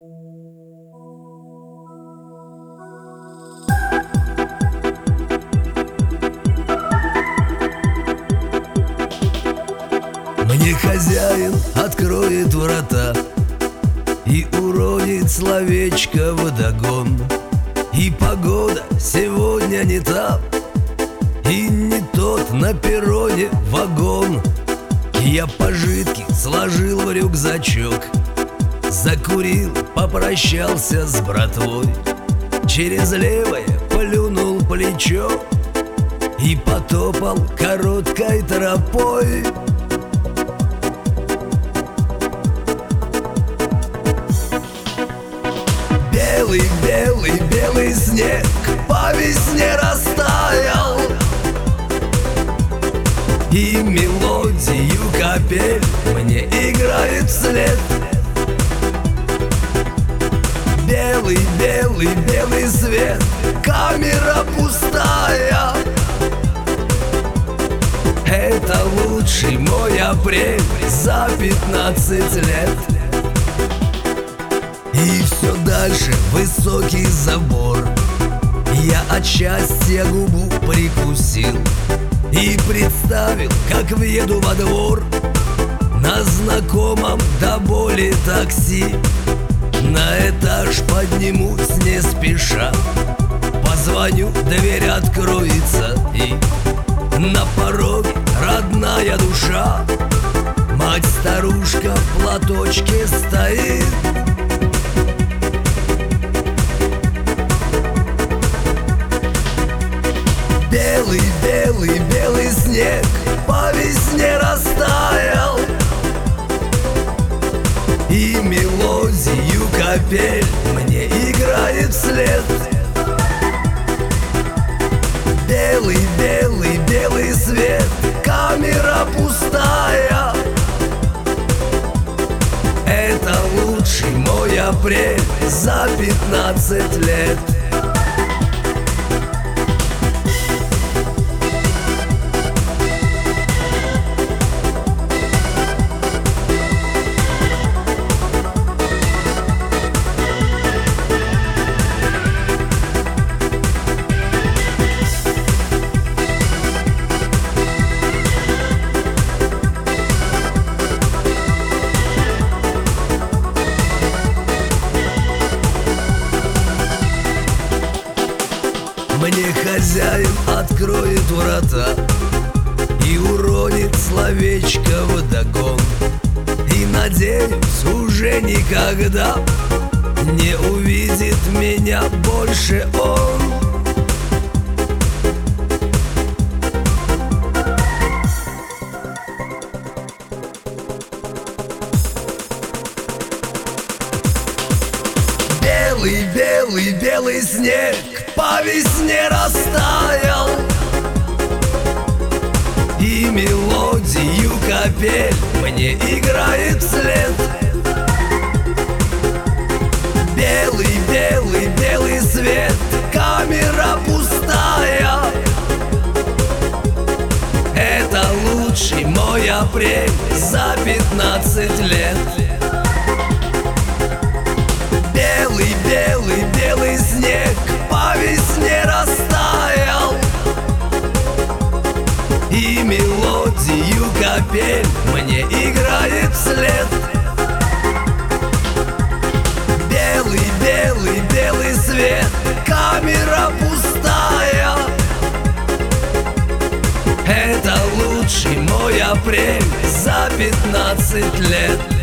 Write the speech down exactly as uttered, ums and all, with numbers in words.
Мне хозяин откроет врата и уронит словечко вдогон. И погода сегодня не та, и не тот на перроне вагон. И я пожитки сложил в рюкзачок, закурил, попрощался с братвой, через левое плюнул плечо и потопал короткой тропой. Белый, белый, белый снег по весне растаял, и мелодию капель мне играет вслед. Белый, белый, белый свет, камера пустая. Это лучший мой апрель за пятнадцать лет. И все дальше высокий забор. Я от счастья губу прикусил и представил, как въеду во двор на знакомом до боли такси. На этаж поднимусь не спеша, позвоню, дверь откроется, и на пороге родная душа. Мать-старушка в платочке стоит. Белый, белый, белый снег по весне растаял, и мелодию капель мне играет вслед. Белый, белый, белый свет, камера пустая. Это лучший мой апрель за пятнадцать лет. Мне хозяин откроет врата и уронит словечко вдогон. И надеюсь, уже никогда не увидит меня больше он. Белый, белый, белый снег по весне растаял, и мелодию капель мне играет вслед. Белый, белый, белый свет, камера пустая. Это лучший мой апрель за пятнадцать лет. Белый, белый, белый снег по весне растаял, и мелодию капель мне играет вслед. Белый, белый, белый свет, камера пустая. Это лучший мой апрель за пятнадцать лет.